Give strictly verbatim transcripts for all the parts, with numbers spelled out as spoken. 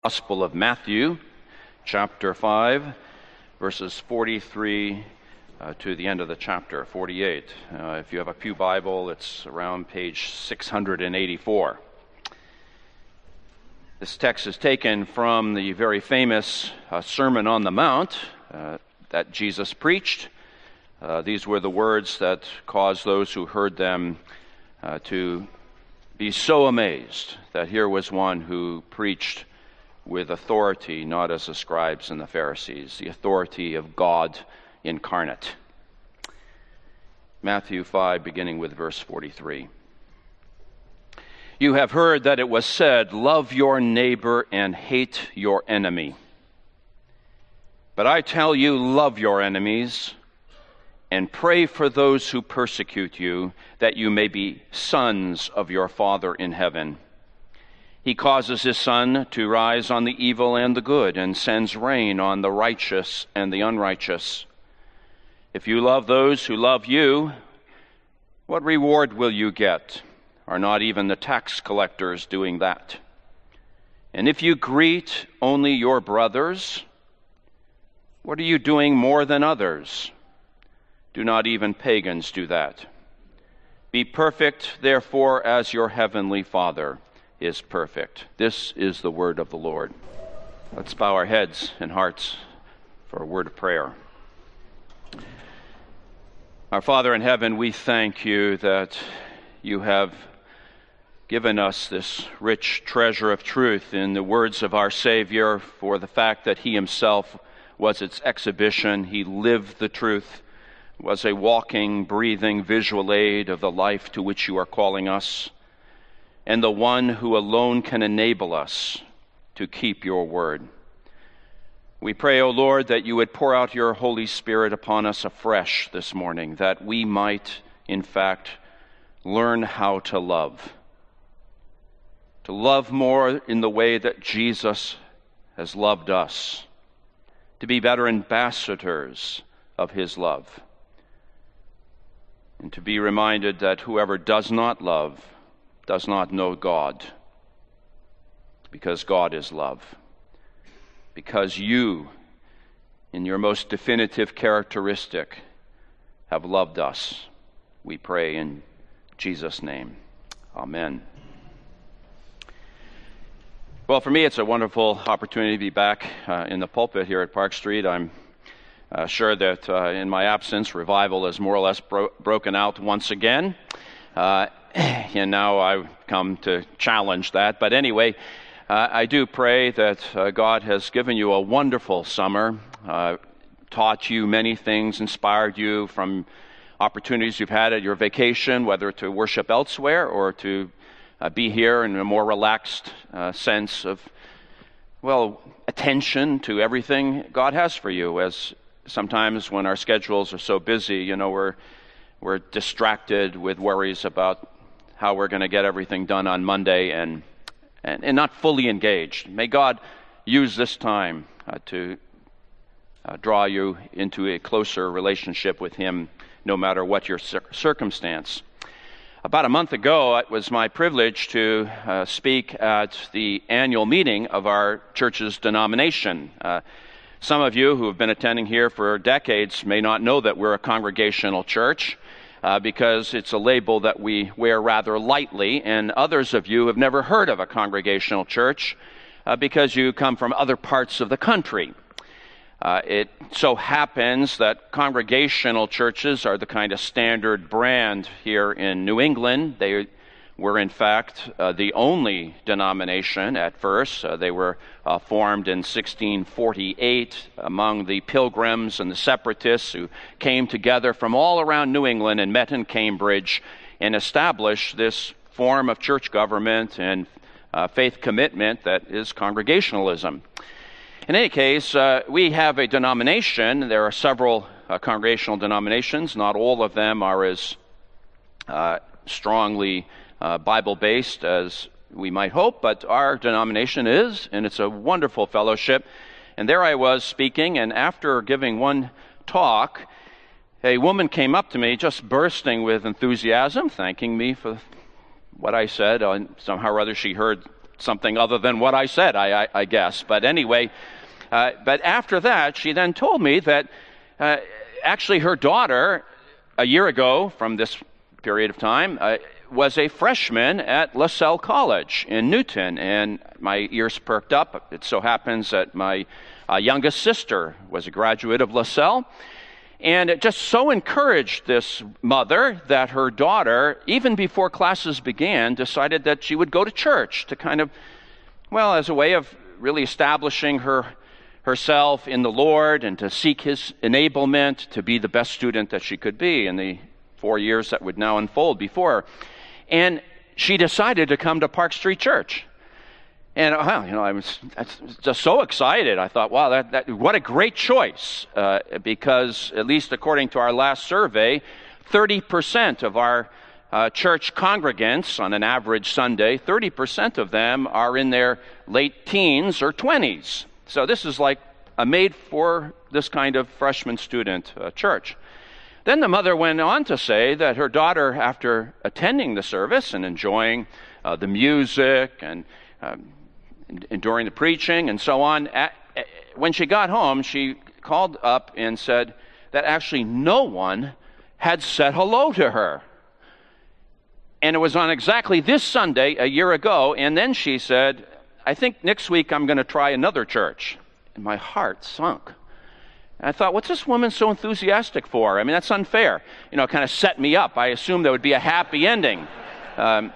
Gospel of Matthew, chapter five, verses forty-three uh, to the end of the chapter, forty-eight. Uh, if you have a pew Bible, it's around page six hundred eighty-four. This text is taken from the very famous uh, Sermon on the Mount uh, that Jesus preached. Uh, these were the words that caused those who heard them uh, to be so amazed that here was one who preached with authority, not as the scribes and the Pharisees, the authority of God incarnate. Matthew five, beginning with verse forty-three. You have heard that it was said, love your neighbor and hate your enemy. But I tell you, love your enemies and pray for those who persecute you, that you may be sons of your Father in heaven. He causes his sun to rise on the evil and the good, and sends rain on the righteous and the unrighteous. If you love those who love you, what reward will you get? Are not even the tax collectors doing that? And if you greet only your brothers, what are you doing more than others? Do not even pagans do that? Be perfect, therefore, as your heavenly Father is perfect. This is the word of the Lord. Let's bow our heads and hearts for a word of prayer. Our Father in heaven, we thank you that you have given us this rich treasure of truth in the words of our Savior, for the fact that he himself was its exhibition. He lived the truth, was a walking, breathing visual aid of the life to which you are calling us, and the one who alone can enable us to keep your word. We pray, O Lord, that you would pour out your Holy Spirit upon us afresh this morning, that we might, in fact, learn how to love. To love more in the way that Jesus has loved us. To be better ambassadors of his love. And to be reminded that whoever does not love does not know God, because God is love. Because you, in your most definitive characteristic, have loved us. We pray in Jesus' name. Amen. Well, for me, it's a wonderful opportunity to be back uh, in the pulpit here at Park Street. I'm uh, sure that uh, in my absence, revival is more or less bro- broken out once again. Uh, And now I've come to challenge that. But anyway, uh, I do pray that uh, God has given you a wonderful summer, uh, taught you many things, inspired you from opportunities you've had at your vacation, whether to worship elsewhere or to uh, be here in a more relaxed uh, sense of, well, attention to everything God has for you. As sometimes when our schedules are so busy, you know, we're we're distracted with worries about how we're going to get everything done on Monday and, and, and not fully engaged. May God use this time uh, to uh, draw you into a closer relationship with him, no matter what your cir- circumstance. About a month ago, it was my privilege to uh, speak at the annual meeting of our church's denomination. Uh, some of you who have been attending here for decades may not know that we're a congregational church. Uh, because it's a label that we wear rather lightly, and others of you have never heard of a congregational church uh, because you come from other parts of the country. Uh, it so happens that congregational churches are the kind of standard brand here in New England. They were, in fact, uh, the only denomination at first. Uh, they were uh, formed in sixteen forty-eight among the Pilgrims and the Separatists who came together from all around New England and met in Cambridge and established this form of church government and uh, faith commitment that is Congregationalism. In any case, uh, we have a denomination. There are several uh, congregational denominations. Not all of them are as uh, strongly Uh, Bible-based as we might hope, but our denomination is, and it's a wonderful fellowship. And there I was speaking, and after giving one talk, a woman came up to me just bursting with enthusiasm, thanking me for what I said. Uh, somehow or other she heard something other than what I said, I, I, I guess. But anyway, uh, but after that, she then told me that uh, actually her daughter, a year ago from this period of time, uh, was a freshman at LaSalle College in Newton, and my ears perked up. It so happens that my uh, youngest sister was a graduate of LaSalle, and it just so encouraged this mother that her daughter, even before classes began, decided that she would go to church to kind of, well, as a way of really establishing her herself in the Lord and to seek His enablement to be the best student that she could be in the four years that would now unfold before her. And she decided to come to Park Street Church. And, well, you know, I was just so excited. I thought, wow, that, that what a great choice, uh, because at least according to our last survey, thirty percent of our uh, church congregants on an average Sunday, thirty percent of them are in their late teens or twenties. So this is like a made for this kind of freshman student uh, church. Then the mother went on to say that her daughter, after attending the service and enjoying uh, the music and, um, and during the preaching and so on, at, at, when she got home, she called up and said that actually no one had said hello to her. And it was on exactly this Sunday a year ago, and then she said, I think next week I'm going to try another church. And my heart sunk. And I thought, what's this woman so enthusiastic for? I mean, that's unfair. You know, it kind of set me up. I assumed there would be a happy ending. Um,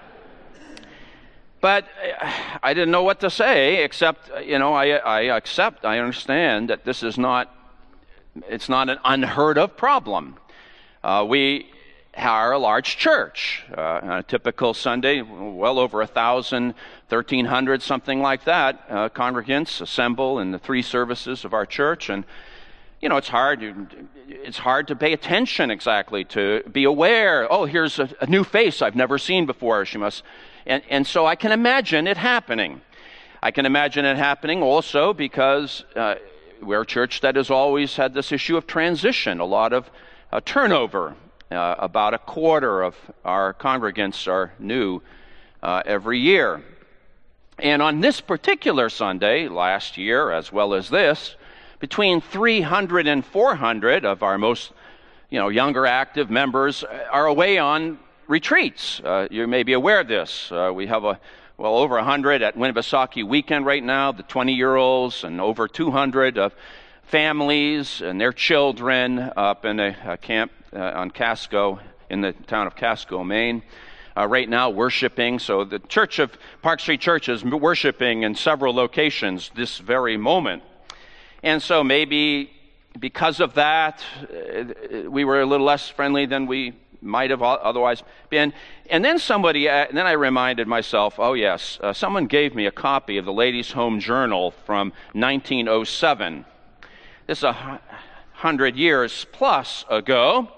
but I didn't know what to say, except, you know, I, I accept, I understand that this is not, it's not an unheard of problem. Uh, we are a large church. Uh, on a typical Sunday, well over a thousand, thirteen hundred, something like that, uh, congregants assemble in the three services of our church. And you know, it's hard. It's hard to pay attention exactly, to be aware. Oh, here's a, a new face I've never seen before. She must, and and so I can imagine it happening. I can imagine it happening also because uh, we're a church that has always had this issue of transition, a lot of uh, turnover. Uh, about a quarter of our congregants are new uh, every year. And on this particular Sunday, last year as well as this, between three hundred and four hundred of our most, you know, younger active members are away on retreats. Uh, you may be aware of this. Uh, we have a well over one hundred at Winnipesaukee Weekend right now, the twenty-year-olds, and over two hundred of families and their children up in a, a camp uh, on Casco, in the town of Casco, Maine. Uh, right now worshiping. So the Church of Park Street Church is worshiping in several locations this very moment. And so maybe because of that, uh, we were a little less friendly than we might have otherwise been. And then somebody, uh, and then I reminded myself, oh yes, uh, someone gave me a copy of the Ladies' Home Journal from nineteen oh seven. This is a hundred years plus ago.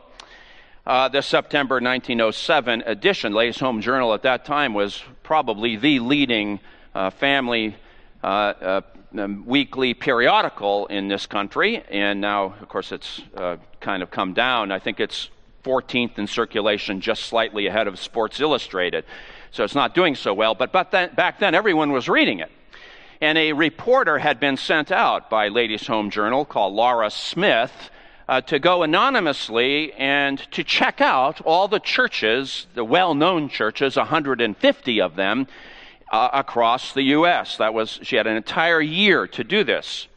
Uh, the September nineteen oh seven edition, Ladies' Home Journal at that time was probably the leading uh, family uh, uh, um, weekly periodical in this country, and now, of course, it's uh, kind of come down. I think it's fourteenth in circulation, just slightly ahead of Sports Illustrated, so it's not doing so well, but, but then, back then everyone was reading it. And a reporter had been sent out by Ladies' Home Journal called Laura Smith Uh, to go anonymously and to check out all the churches, the well-known churches, one hundred fifty of them, uh, across the U S That was, she had an entire year to do this.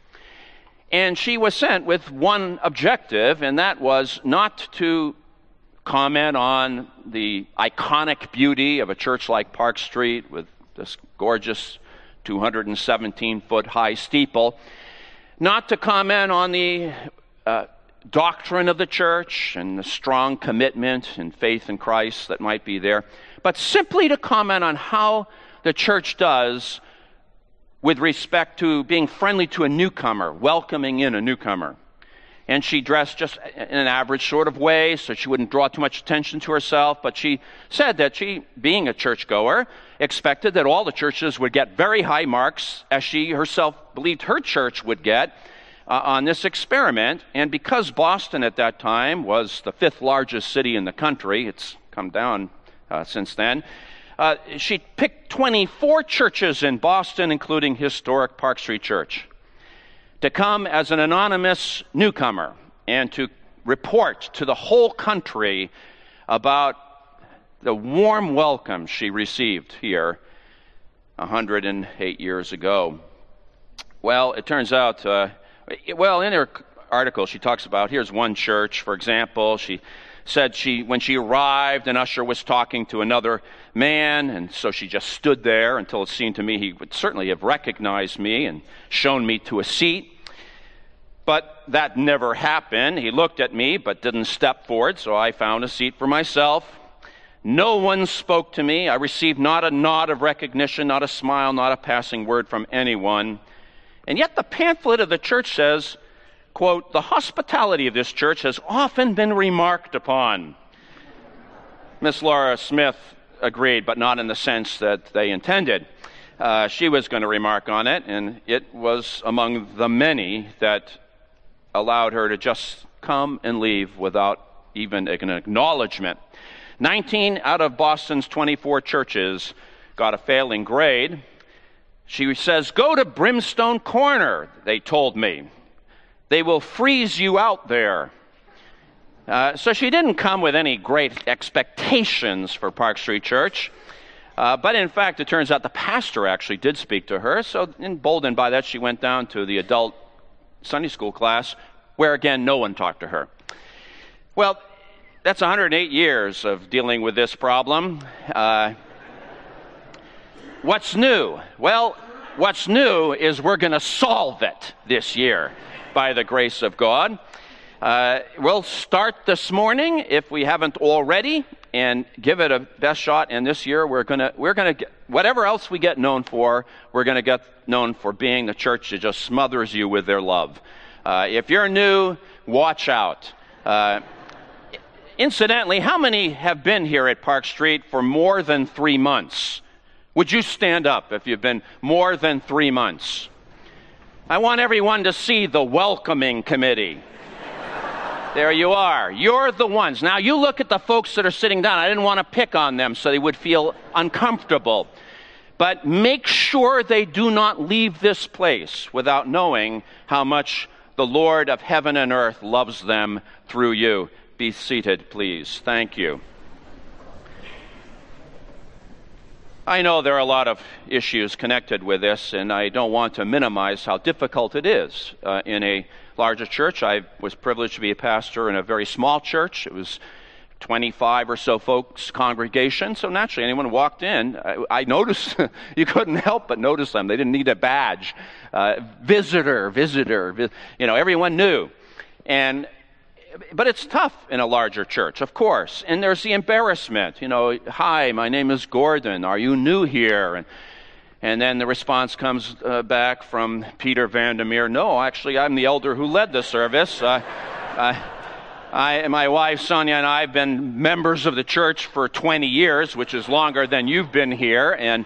And she was sent with one objective, and that was not to comment on the iconic beauty of a church like Park Street with this gorgeous two hundred seventeen foot high steeple, not to comment on the uh, doctrine of the church and the strong commitment and faith in Christ that might be there, but simply to comment on how the church does with respect to being friendly to a newcomer, welcoming in a newcomer. And she dressed just in an average sort of way, so she wouldn't draw too much attention to herself, but she said that she, being a churchgoer, expected that all the churches would get very high marks, as she herself believed her church would get, Uh, on this experiment. And because Boston at that time was the fifth largest city in the country, it's come down uh, since then, Uh, she picked twenty-four churches in Boston, including historic Park Street Church, to come as an anonymous newcomer and to report to the whole country about the warm welcome she received here one hundred eight years ago. Well, it turns out, uh, well, in her article she talks about, here's one church, for example. She said she, when she arrived, an usher was talking to another man, and so she just stood there until it seemed to me he would certainly have recognized me and shown me to a seat. But that never happened. He looked at me but didn't step forward, so I found a seat for myself. No one spoke to me. I received not a nod of recognition, not a smile, not a passing word from anyone. And yet the pamphlet of the church says, quote, "The hospitality of this church has often been remarked upon." Miss Laura Smith agreed, but not in the sense that they intended. Uh, she was going to remark on it, and it was among the many that allowed her to just come and leave without even an acknowledgement. nineteen out of Boston's twenty-four churches got a failing grade. She says, "Go to Brimstone Corner," they told me. "They will freeze you out there." Uh, so she didn't come with any great expectations for Park Street Church. Uh, but in fact, it turns out the pastor actually did speak to her. So emboldened by that, she went down to the adult Sunday school class, where again, no one talked to her. Well, that's one hundred eight years of dealing with this problem. Uh, what's new? Well, what's new is we're going to solve it this year by the grace of God. Uh, we'll start this morning, if we haven't already, and give it a best shot. And this year, we're gonna we're gonna get whatever else we get known for. We're gonna get known for being the church that just smothers you with their love. Uh, if you're new, watch out. Uh, incidentally, how many have been here at Park Street for more than three months? Would you stand up if you've been more than three months? I want everyone to see the welcoming committee. There you are. You're the ones. Now, you look at the folks that are sitting down. I didn't want to pick on them so they would feel uncomfortable. But make sure they do not leave this place without knowing how much the Lord of heaven and earth loves them through you. Be seated, please. Thank you. I know there are a lot of issues connected with this, and I don't want to minimize how difficult it is uh, in a larger church. I was privileged to be a pastor in a very small church. It was twenty-five or so folks congregation, so naturally anyone who walked in, I, I noticed, you couldn't help but notice them. They didn't need a badge. Uh, visitor, visitor, vi- you know, everyone knew. And But it's tough in a larger church, of course. And there's the embarrassment. You know, "Hi, my name is Gordon. Are you new here?" And and then the response comes uh, back from Peter Vandermeer, "No, actually, I'm the elder who led the service. Uh, I, I, my wife, Sonia, and I have been members of the church for twenty years, which is longer than you've been here." And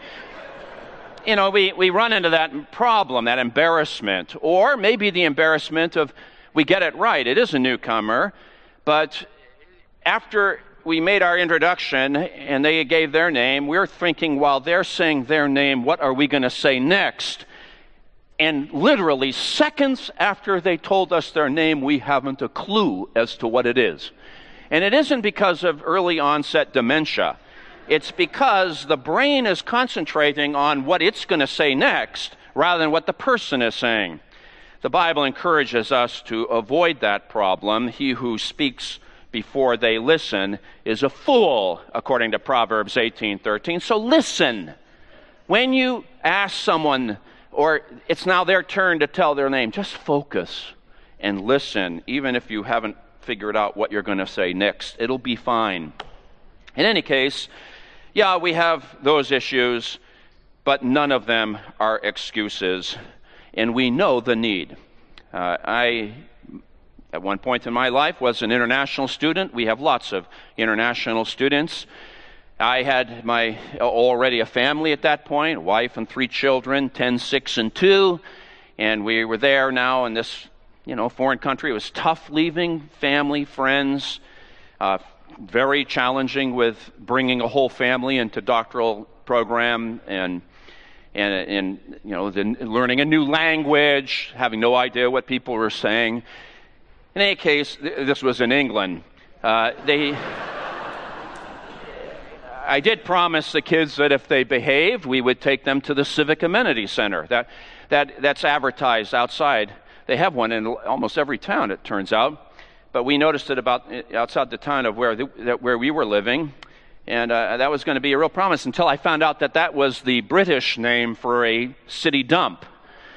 you know, we, we run into that problem, that embarrassment. Or maybe the embarrassment of, we get it right, it is a newcomer, but after we made our introduction and they gave their name, we're thinking while they're saying their name, what are we going to say next? And literally seconds after they told us their name, we haven't a clue as to what it is. And it isn't because of early onset dementia. It's because the brain is concentrating on what it's going to say next rather than what the person is saying. The Bible encourages us to avoid that problem. He who speaks before they listen is a fool, according to Proverbs eighteen thirteen. So listen. When you ask someone, or it's now their turn to tell their name, just focus and listen, even if you haven't figured out what you're going to say next. It'll be fine. In any case, yeah, we have those issues, but none of them are excuses, and we know the need. Uh, I, at one point in my life, was an international student. We have lots of international students. I had my already a family at that point, a wife and three children, ten, six, and two, and we were there now in this, you know, foreign country. It was tough leaving family, friends, uh, very challenging with bringing a whole family into doctoral program and and and you know, then learning a new language, having no idea what people were saying. In any case, th- this was in England. Uh, they. I did promise the kids that if they behaved, we would take them to the Civic Amenity Center. That, that, that's advertised outside. They have one in almost every town, it turns out. But we noticed it about outside the town of where, the, where we were living, and uh, that was going to be a real promise until I found out that that was the British name for a city dump.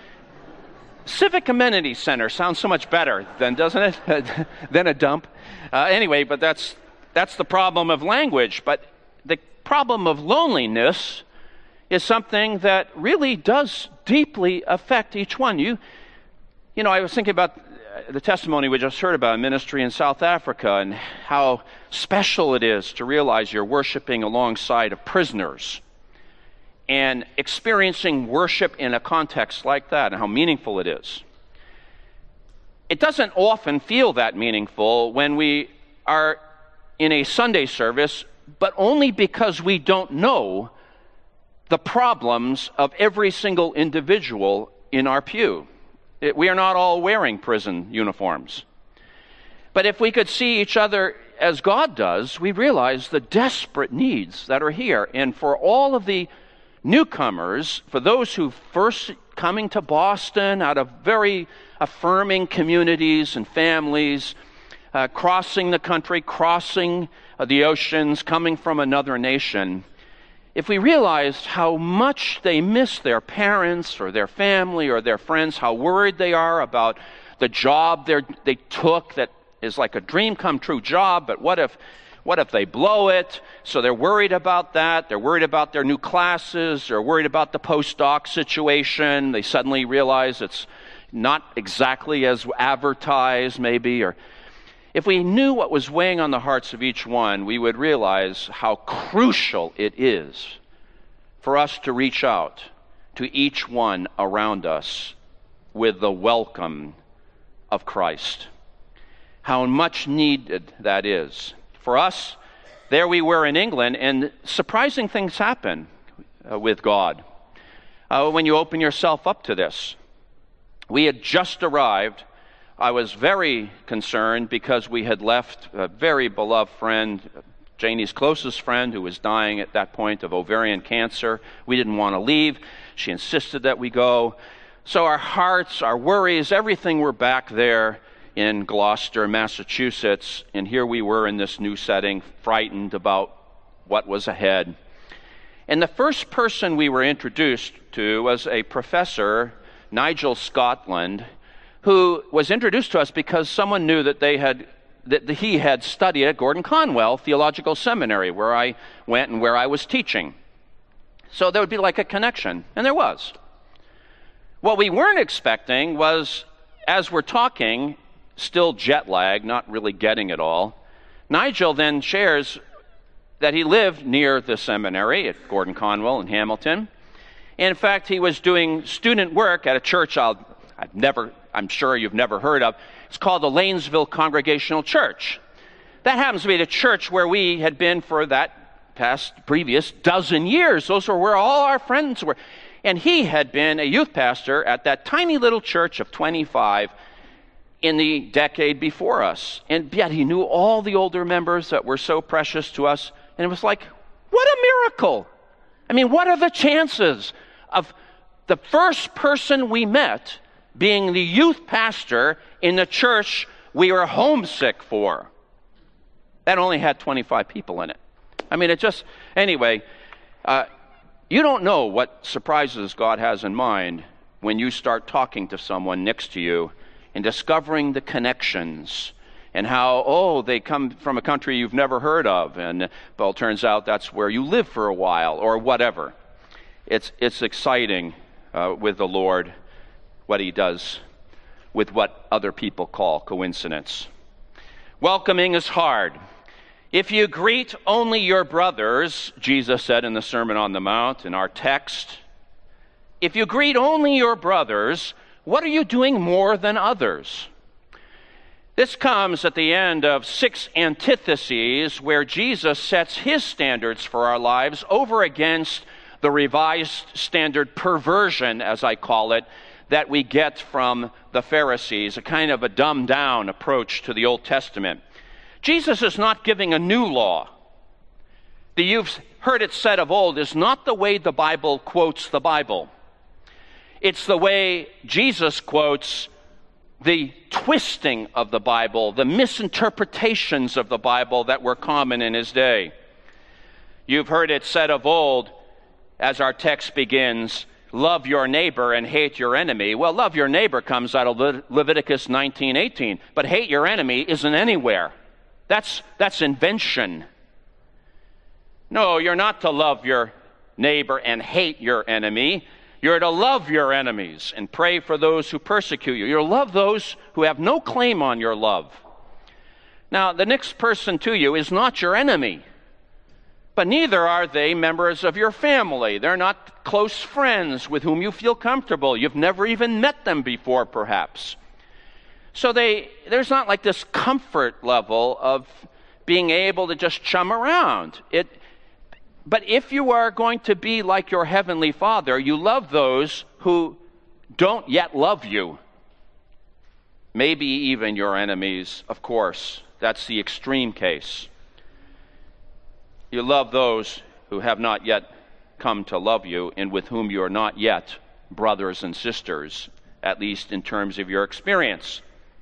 Civic Amenity Center sounds so much better than, doesn't it, than a dump. Uh, anyway, but that's that's the problem of language. But the problem of loneliness is something that really does deeply affect each one. You, you know, I was thinking about the testimony we just heard about ministry in South Africa and how special it is to realize you're worshiping alongside of prisoners and experiencing worship in a context like that and how meaningful it is. It doesn't often feel that meaningful when we are in a Sunday service, but only because we don't know the problems of every single individual in our pew. It, we are not all wearing prison uniforms. But if we could see each other as God does, we realize the desperate needs that are here. And for all of the newcomers, for those who first coming to Boston out of very affirming communities and families, uh, crossing the country, crossing uh, the oceans, coming from another nation, if we realized how much they miss their parents or their family or their friends, how worried they are about the job they took that is like a dream come true job, but what if what if they blow it? So they're worried about that. They're worried about their new classes. They're worried about the postdoc situation. They suddenly realize it's not exactly as advertised, maybe. Or if we knew what was weighing on the hearts of each one, we would realize how crucial it is for us to reach out to each one around us with the welcome of Christ. How much needed that is. For us, there we were in England, and surprising things happen uh, with God uh, when you open yourself up to this. We had just arrived. I was very concerned because we had left a very beloved friend, Janie's closest friend, who was dying at that point of ovarian cancer. We didn't want to leave. She insisted that we go. So our hearts, our worries, everything were back there in Gloucester, Massachusetts, and here we were in this new setting, frightened about what was ahead. And the first person we were introduced to was a professor, Nigel Scotland, who was introduced to us because someone knew that they had that he had studied at Gordon Conwell Theological Seminary, where I went and where I was teaching. So there would be like a connection, and there was. What we weren't expecting was, as we're talking, still jet lag, not really getting it all, Nigel then shares that he lived near the seminary at Gordon Conwell in Hamilton. In fact, he was doing student work at a church I'll, I've never, I'm sure you've never heard of. It's called the Lanesville Congregational Church. That happens to be the church where we had been for that past previous dozen years. Those were where all our friends were. And he had been a youth pastor at that tiny little church of twenty-five in the decade before us. And yet he knew all the older members that were so precious to us. And it was like, what a miracle. I mean, what are the chances of the first person we met being the youth pastor in the church we were homesick for? That only had twenty-five people in it. I mean, it just, anyway, uh, you don't know what surprises God has in mind when you start talking to someone next to you and discovering the connections and how, oh, they come from a country you've never heard of, and, well, it turns out that's where you live for a while, or whatever. It's, it's exciting uh, with the Lord, what he does with what other people call coincidence. Welcoming is hard. If you greet only your brothers, Jesus said in the Sermon on the Mount, in our text, if you greet only your brothers, what are you doing more than others? This comes at the end of six antitheses where Jesus sets his standards for our lives over against the revised standard perversion, as I call it, that we get from the Pharisees, a kind of a dumbed-down approach to the Old Testament. Jesus is not giving a new law. The "you've heard it said of old" is not the way the Bible quotes the Bible. It's the way Jesus quotes the twisting of the Bible, the misinterpretations of the Bible that were common in his day. You've heard it said of old, as our text begins, love your neighbor and hate your enemy. Well, love your neighbor comes out of Le- Leviticus nineteen eighteen, but hate your enemy isn't anywhere. That's, that's invention. No, you're not to love your neighbor and hate your enemy. You're to love your enemies and pray for those who persecute you. You're to love those who have no claim on your love. Now, the next person to you is not your enemy, but neither are they members of your family. They're not close friends with whom you feel comfortable. You've never even met them before, perhaps. So they, there's not like this comfort level of being able to just chum around. It, but if you are going to be like your Heavenly Father, you love those who don't yet love you. Maybe even your enemies, of course. That's the extreme case. You love those who have not yet come to love you and with whom you are not yet brothers and sisters, at least in terms of your experience.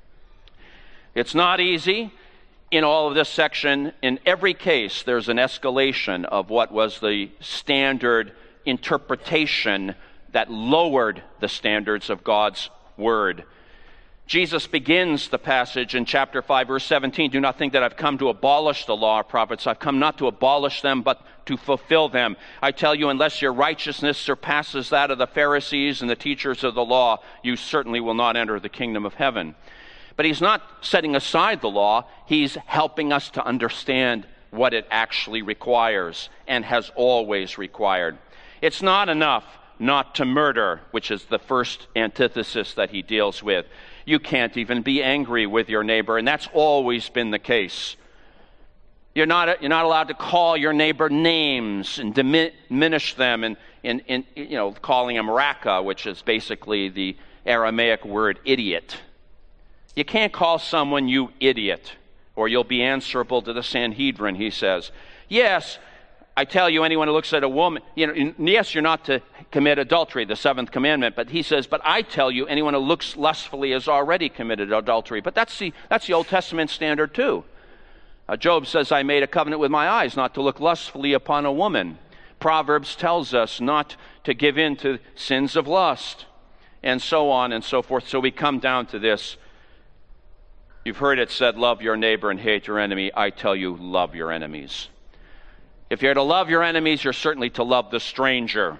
It's not easy. In all of this section, in every case, there's an escalation of what was the standard interpretation that lowered the standards of God's Word. Jesus begins the passage in chapter five, verse seventeen, "Do not think that I've come to abolish the law or prophets. I've come not to abolish them, but to fulfill them. I tell you, unless your righteousness surpasses that of the Pharisees and the teachers of the law, you certainly will not enter the kingdom of heaven." But he's not setting aside the law. He's helping us to understand what it actually requires and has always required. It's not enough not to murder, which is the first antithesis that he deals with. You can't even be angry with your neighbor, and that's always been the case. You're not, you're not allowed to call your neighbor names and diminish them, and, and, and you know, calling them raka, which is basically the Aramaic word idiot. You can't call someone you idiot, or you'll be answerable to the Sanhedrin, he says. Yes, I tell you, anyone who looks at a woman, you know, yes, you're not to commit adultery, the seventh commandment, but he says, but I tell you, anyone who looks lustfully has already committed adultery. But that's the, that's the Old Testament standard too. Uh, Job says, I made a covenant with my eyes not to look lustfully upon a woman. Proverbs tells us not to give in to sins of lust, and so on and so forth. So we come down to this. You've heard it said, love your neighbor and hate your enemy. I tell you, love your enemies. If you're to love your enemies, you're certainly to love the stranger.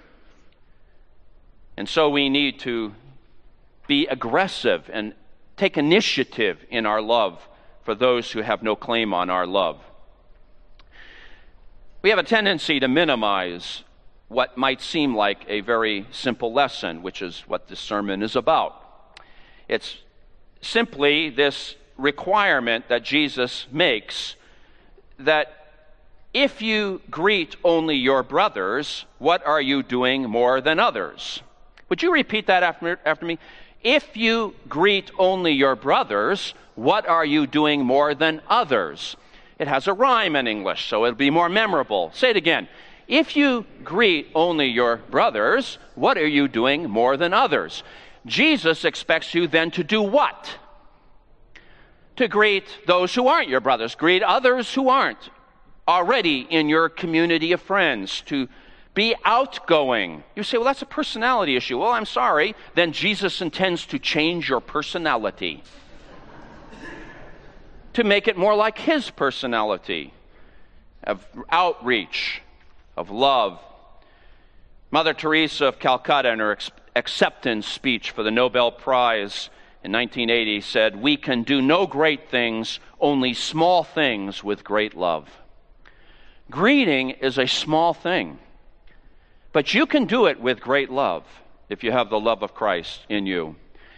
And so we need to be aggressive and take initiative in our love for those who have no claim on our love. We have a tendency to minimize what might seem like a very simple lesson, which is what this sermon is about. It's simply this requirement that Jesus makes that if you greet only your brothers, what are you doing more than others? Would you repeat that after, after me? If you greet only your brothers, what are you doing more than others? It has a rhyme in English, so it'll be more memorable. Say it again. If you greet only your brothers, what are you doing more than others? Jesus expects you then to do what? To greet those who aren't your brothers. Greet others who aren't already in your community of friends. To be outgoing. You say, well, that's a personality issue. Well, I'm sorry. Then Jesus intends to change your personality. To make it more like his personality. Of outreach. Of love. Mother Teresa of Calcutta, in her acceptance speech for the Nobel Prize in nineteen eighty, said, we can do no great things, only small things with great love. Greeting is a small thing, but you can do it with great love if you have the love of Christ in you.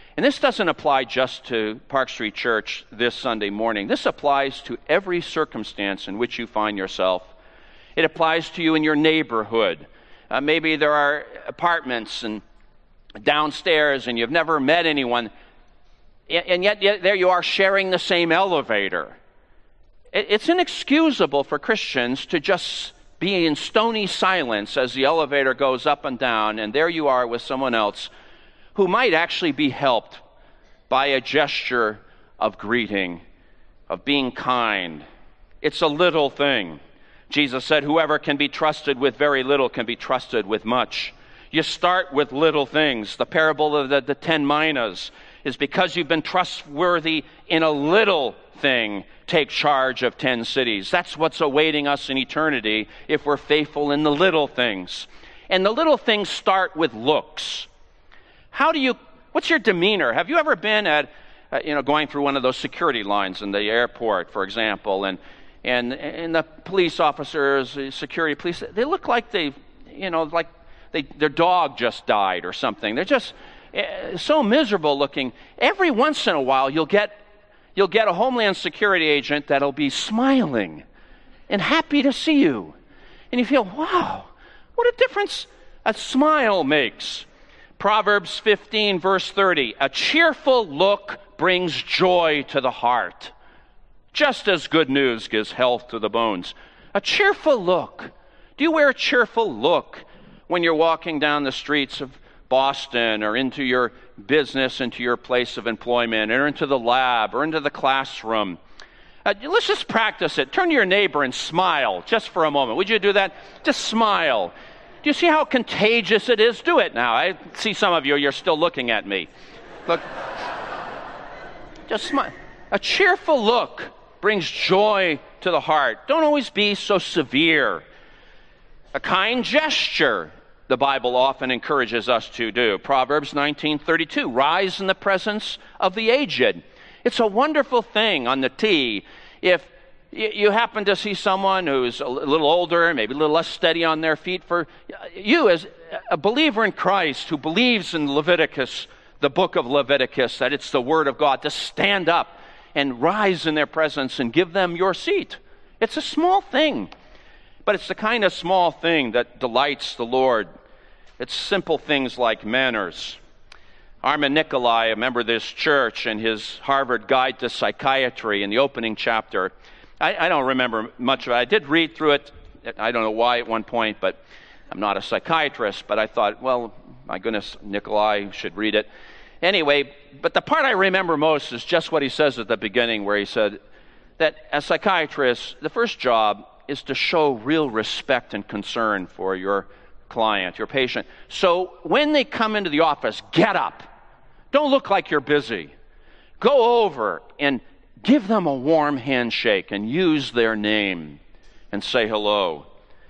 And this doesn't apply just to Park Street Church this Sunday morning. This applies to every circumstance in which you find yourself. It applies to you in your neighborhood. Uh, maybe there are apartments and downstairs and you've never met anyone, and yet, yet there you are sharing the same elevator. It, it's inexcusable for Christians to just be in stony silence as the elevator goes up and down, and there you are with someone else who might actually be helped by a gesture of greeting, of being kind. It's a little thing. Jesus said, whoever can be trusted with very little can be trusted with much. You start with little things. The parable of the, the ten minas is because you've been trustworthy in a little thing, take charge of ten cities. That's what's awaiting us in eternity if we're faithful in the little things. And the little things start with looks. How do you, what's your demeanor? Have you ever been at, uh, you know, going through one of those security lines in the airport, for example, and and and the police officers, the security police, they look like they, you know, like they, their dog just died or something. They're just uh, so miserable looking. Every once in a while, you'll get you'll get a Homeland Security agent that'll be smiling and happy to see you, and you feel, wow, what a difference a smile makes. Proverbs fifteen, verse thirty, a cheerful look brings joy to the heart, just as good news gives health to the bones. A cheerful look. Do you wear a cheerful look when you're walking down the streets of Boston or into your business, into your place of employment, or into the lab, or into the classroom? Uh, let's just practice it. Turn to your neighbor and smile just for a moment. Would you do that? Just smile. Do you see how contagious it is? Do it now. I see some of you, you're still looking at me. Look. Just smile. A cheerful look brings joy to the heart. Don't always be so severe. A kind gesture, the Bible often encourages us to do. Proverbs nineteen thirty-two, rise in the presence of the aged. It's a wonderful thing on the T if you happen to see someone who's a little older, maybe a little less steady on their feet. For you as a believer in Christ who believes in Leviticus, the book of Leviticus, that it's the word of God, to stand up and rise in their presence and give them your seat. It's a small thing, but it's the kind of small thing that delights the Lord. It's simple things like manners. Armin Nikolai, a member of this church, in his Harvard Guide to Psychiatry, in the opening chapter, I, I don't remember much of it. I did read through it. I don't know why at one point, but I'm not a psychiatrist, but I thought, well, my goodness, Nikolai should read it. Anyway, but the part I remember most is just what he says at the beginning, where he said that as psychiatrists, the first job is to show real respect and concern for your client, your patient. So when they come into the office, get up. Don't look like you're busy. Go over and give them a warm handshake and use their name and say hello.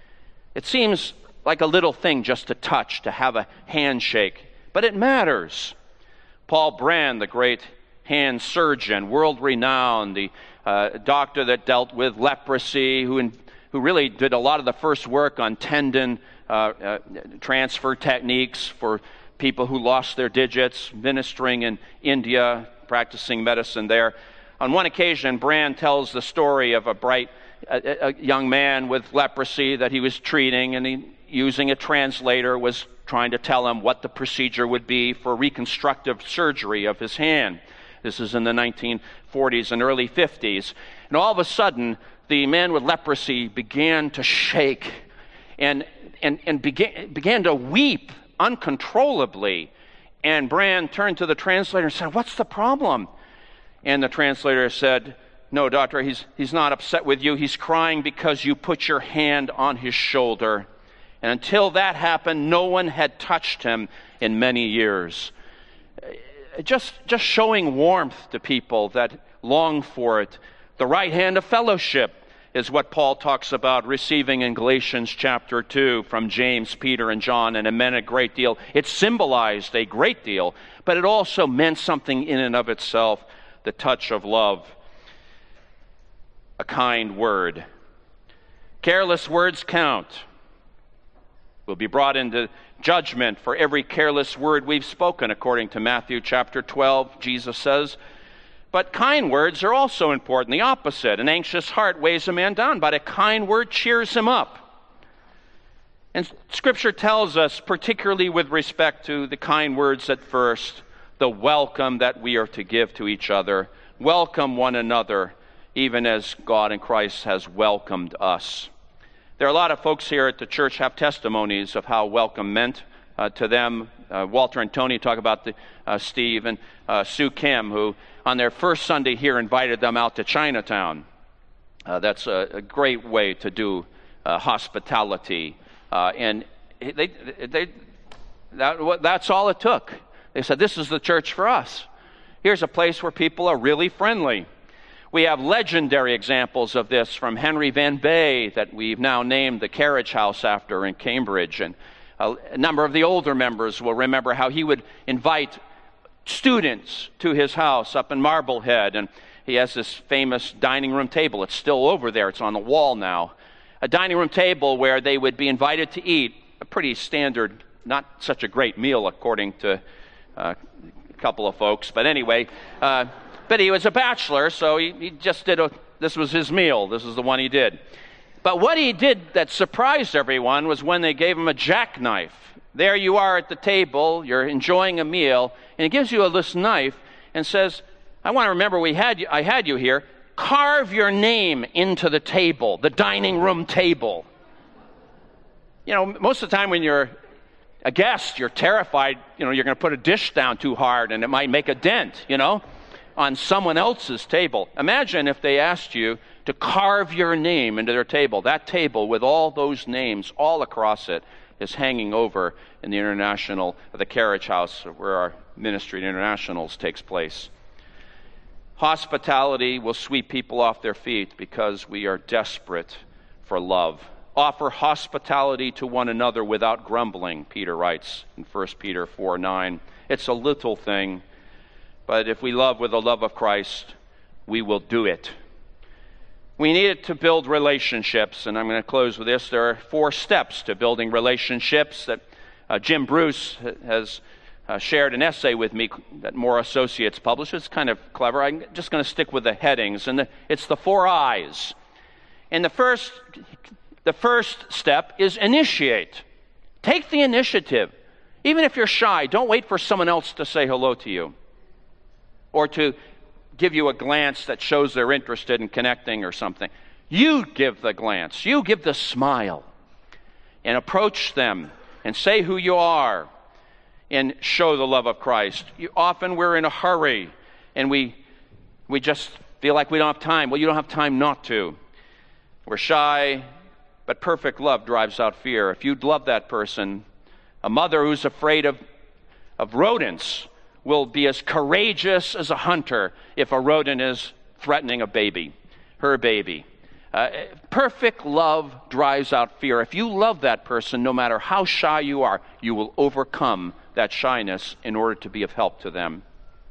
It seems like a little thing just to touch, to have a handshake, but it matters. Paul Brand, the great hand surgeon, world-renowned, the uh, doctor that dealt with leprosy, who in, who really did a lot of the first work on tendon uh, uh, transfer techniques for people who lost their digits, ministering in India, practicing medicine there. On one occasion, Brand tells the story of a bright a, a young man with leprosy that he was treating, and he, using a translator, was trying to tell him what the procedure would be for reconstructive surgery of his hand. This is in the nineteen forties and early fifties. And all of a sudden, the man with leprosy began to shake and, and, and began, began to weep uncontrollably. And Brand turned to the translator and said, "What's the problem?" And the translator said, "No, doctor, he's, he's not upset with you. He's crying because you put your hand on his shoulder." And until that happened, no one had touched him in many years. Just, just showing warmth to people that long for it. The right hand of fellowship is what Paul talks about receiving in Galatians chapter two from James, Peter, and John, and it meant a great deal. It symbolized a great deal, but it also meant something in and of itself, the touch of love. A kind word. Careless words count. Will be brought into judgment for every careless word we've spoken, according to Matthew chapter twelve, Jesus says. But kind words are also important. The opposite. An anxious heart weighs a man down, but a kind word cheers him up. And Scripture tells us, particularly with respect to the kind words at first, the welcome that we are to give to each other. Welcome one another, even as God in Christ has welcomed us. There are a lot of folks here at the church have testimonies of how welcome meant uh, to them. Uh, Walter and Tony talk about the, uh, Steve and uh, Sue Kim, who on their first Sunday here invited them out to Chinatown. Uh, that's a, a great way to do uh, hospitality. Uh, and they, they, that, that's all it took. They said, this is the church for us. Here's a place where people are really friendly. We have legendary examples of this from Henry Van Bay, that we've now named the Carriage House after in Cambridge. And a, a number of the older members will remember how he would invite students to his house up in Marblehead. And he has this famous dining room table. It's still over there. It's on the wall now. A dining room table where they would be invited to eat a pretty standard, not such a great meal according to uh, a couple of folks. But anyway, uh, but he was a bachelor, so he, he just did a, this was his meal. This is the one he did. But what he did that surprised everyone was when they gave him a jackknife. There you are at the table, you're enjoying a meal, and he gives you a, this knife and says, I want to remember we had you, I had you here. Carve your name into the table, the dining room table. You know, most of the time when you're a guest, you're terrified, you know, you're going to put a dish down too hard and it might make a dent, you know, on someone else's table. Imagine if they asked you to carve your name into their table. That table with all those names all across it is hanging over in the International, the Carriage House, where our ministry at Internationals takes place. Hospitality will sweep people off their feet because we are desperate for love. Offer hospitality to one another without grumbling, Peter writes in First Peter four nine. It's a little thing, but if we love with the love of Christ, we will do it. We need it to build relationships, and I'm going to close with this. There are four steps to building relationships that uh, Jim Bruce has Uh, shared an essay with me that Moore Associates published. It's kind of clever. I'm just going to stick with the headings, and the, it's the four I's. And the first, the first step is initiate. Take the initiative. Even if you're shy, don't wait for someone else to say hello to you or to give you a glance that shows they're interested in connecting or something. You give the glance. You give the smile and approach them and say who you are and show the love of Christ. You, often we're in a hurry and we we just feel like we don't have time. Well, you don't have time not to. We're shy, but perfect love drives out fear. If you'd love that person, a mother who's afraid of, of rodents will be as courageous as a hunter if a rodent is threatening a baby, her baby. Uh, perfect love drives out fear. If you love that person, no matter how shy you are, you will overcome that shyness in order to be of help to them.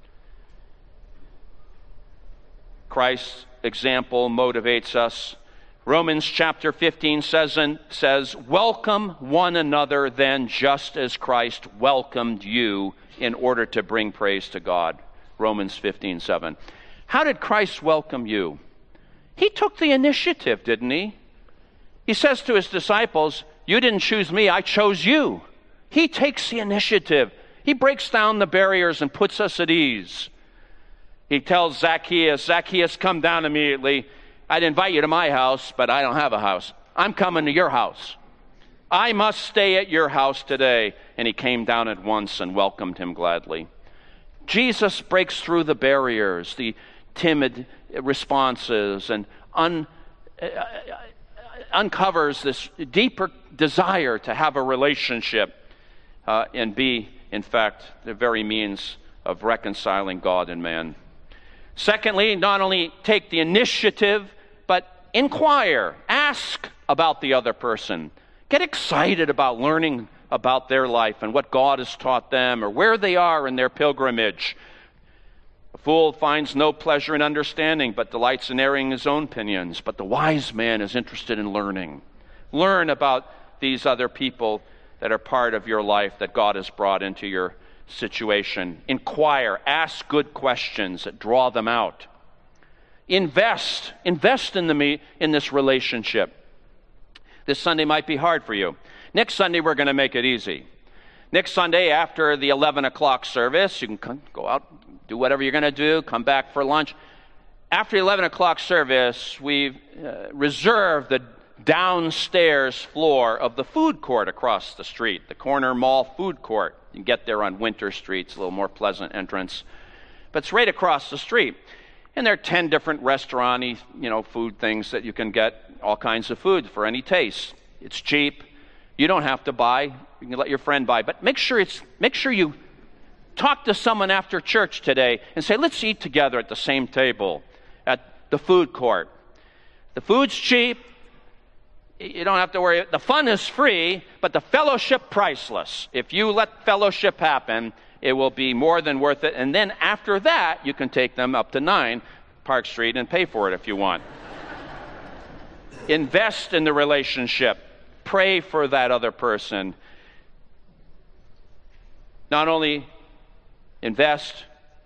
Christ's example motivates us. Romans chapter fifteen says, and says, welcome one another then just as Christ welcomed you in order to bring praise to God. Romans fifteen seven. How did Christ welcome you? He took the initiative, didn't he? He says to his disciples, you didn't choose me, I chose you. He takes the initiative. He breaks down the barriers and puts us at ease. He tells Zacchaeus, Zacchaeus, come down immediately. I'd invite you to my house, but I don't have a house. I'm coming to your house. I must stay at your house today. And he came down at once and welcomed him gladly. Jesus breaks through the barriers, the timid responses, and un, uh, uncovers this deeper desire to have a relationship uh, and be, in fact, the very means of reconciling God and man. Secondly, not only take the initiative, but inquire, ask about the other person. Get excited about learning about their life and what God has taught them or where they are in their pilgrimage. A fool finds no pleasure in understanding, but delights in airing his own opinions. But the wise man is interested in learning. Learn about these other people that are part of your life that God has brought into your situation. Inquire, ask good questions that draw them out. Invest, invest in the me in this relationship. This Sunday might be hard for you. Next Sunday we're going to make it easy. Next Sunday after the eleven o'clock service, you can come, go out, do whatever you're going to do, come back for lunch. After the eleven o'clock service, we've uh, reserved the downstairs floor of the food court across the street, the Corner Mall food court. You can get there on Winter Street. It's a little more pleasant entrance. But it's right across the street. And there are ten different restaurant-y, you know, food things that you can get, all kinds of food for any taste. It's cheap. You don't have to buy. You can let your friend buy. But make sure it's make sure you talk to someone after church today and say, let's eat together at the same table at the food court. The food's cheap. You don't have to worry. The fun is free, but the fellowship priceless. If you let fellowship happen, it will be more than worth it. And then after that, you can take them up to nine Park Street and pay for it if you want. Invest in the relationship. Pray for that other person. Not only invest,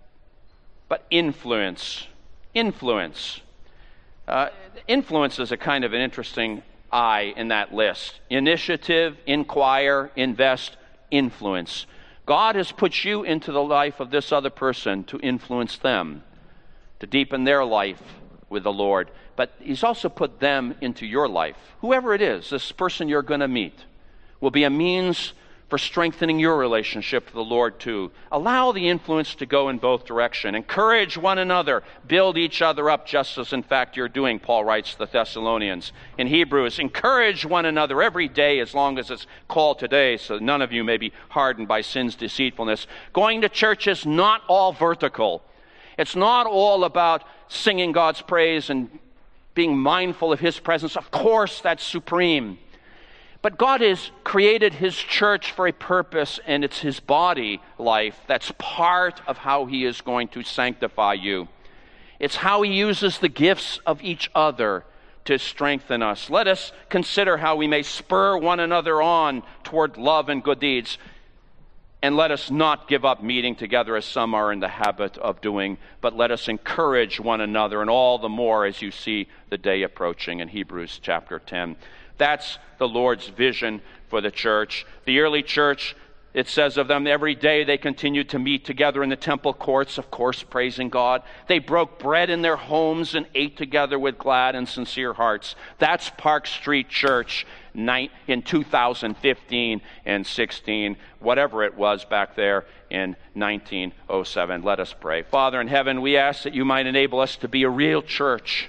but influence. Influence. Uh, influence is a kind of an interesting I in that list. Initiative, inquire, invest, influence. God has put you into the life of this other person to influence them, to deepen their life with the Lord. But He's also put them into your life. Whoever it is, this person you're going to meet will be a means for strengthening your relationship with the Lord too. Allow the influence to go in both directions. Encourage one another. Build each other up, just as in fact you're doing, Paul writes to the Thessalonians. In Hebrews, encourage one another every day as long as it's called today, so none of you may be hardened by sin's deceitfulness. Going to church is not all vertical. It's not all about singing God's praise and being mindful of His presence. Of course, that's supreme. But God has created His church for a purpose, and it's His body life that's part of how He is going to sanctify you. It's how He uses the gifts of each other to strengthen us. Let us consider how we may spur one another on toward love and good deeds. And let us not give up meeting together as some are in the habit of doing, but let us encourage one another, and all the more as you see the day approaching in Hebrews chapter ten. That's the Lord's vision for the church. The early church, it says of them, every day they continued to meet together in the temple courts, of course, praising God. They broke bread in their homes and ate together with glad and sincere hearts. That's Park Street Church in two thousand fifteen and sixteen, whatever it was back there in nineteen oh seven. Let us pray. Father in heaven, we ask that you might enable us to be a real church,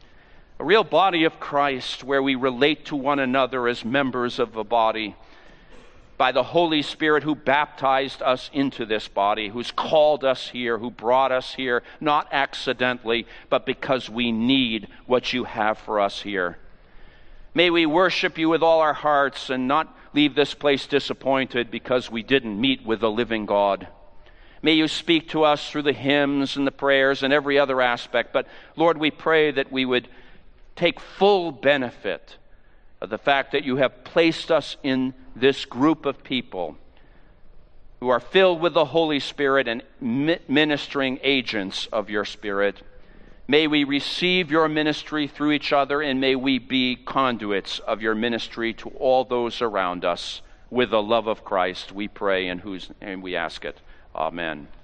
a real body of Christ, where we relate to one another as members of a body by the Holy Spirit who baptized us into this body, who's called us here, who brought us here, not accidentally, but because we need what you have for us here. May we worship you with all our hearts and not leave this place disappointed because we didn't meet with the living God. May you speak to us through the hymns and the prayers and every other aspect. But Lord, we pray that we would take full benefit of the fact that you have placed us in this group of people who are filled with the Holy Spirit and ministering agents of your Spirit. May we receive your ministry through each other, and may we be conduits of your ministry to all those around us with the love of Christ, we pray, and whose and we ask it. Amen.